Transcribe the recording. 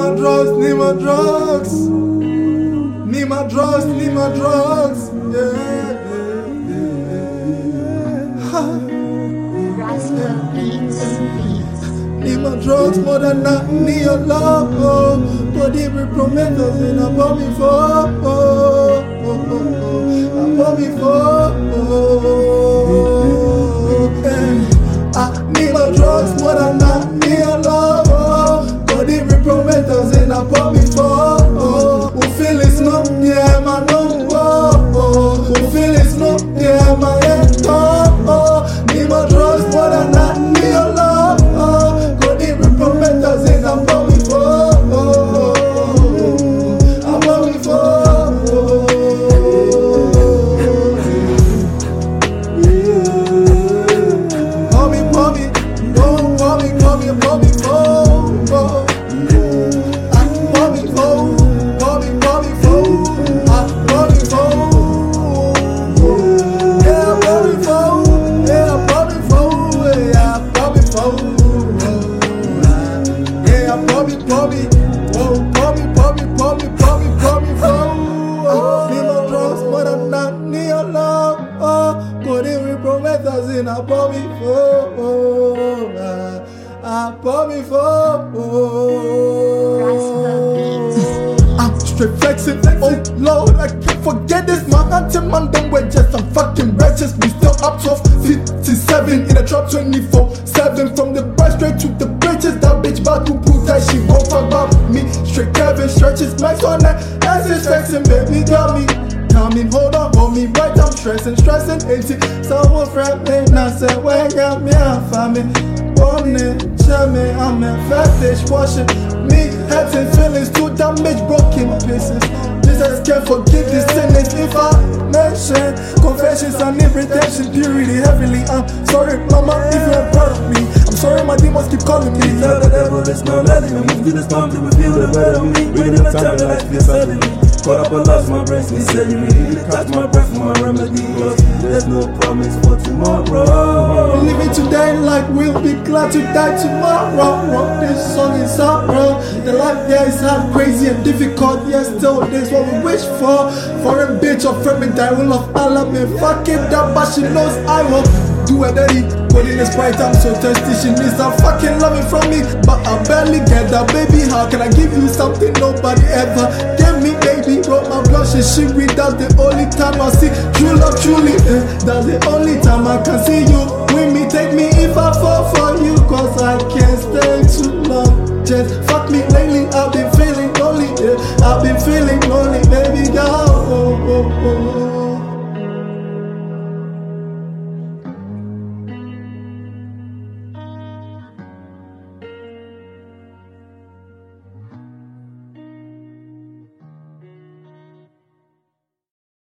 my drugs, need my drugs. Need my drugs, need my drugs. Yeah. Need my drugs more than I need your love. But if we promise us, then I bought me for. I bought me for. I need my drugs more than I need your love. But if we promise us, then I bought me for. Who feel it's not, yeah, my no. Who feel it's not, yeah, my head. Need my drugs more than I need your love. I bought me for. I'm straight flexing. Oh Lord, I can't forget this. My anthem and them were just some fucking righteous. We still up 12:57 in a drop 24/7. From the bar straight to the bridges. That bitch about to prove that she won't fuck about me. Straight Kevin stretches max on that. As it's flexing, baby, got me. Coming, hold on, hold me right, I'm stressing, 80. Someone friend me, now say, where got me, I'm family. Bonnet, tell me, I'm a fetish, washing me, heads and feelings, too damaged, broken pieces. Jesus can't forgive this sentence if I mention confessions and irritation, do really heavily. I'm sorry, mama, if you're proud of me. I'm sorry, my demons keep calling me. Tell the devil it's not letting me move to the storm to reveal the better me. Reading the time that I feel suddenly. Caught up, I lost my brain, he said you need to catch my breath for my remedy. There's no promise for tomorrow. Living today like we'll be glad to die tomorrow. This song is sorrow. The life there is hard, crazy and difficult. Yes, still this what we wish for. Foreign bitch or friend die will of Allah me fucking up, but she knows I will do a dirty. But in this bright, I'm so thirsty. She needs some fucking loving from me, but I barely get that, baby. How can I give you something nobody ever gave me, baby? Wrote my blush and shit. That's the only time I see true love, truly. That's the only time I can see you with me. Take me if I fall for you, cause I can't stay too long. Just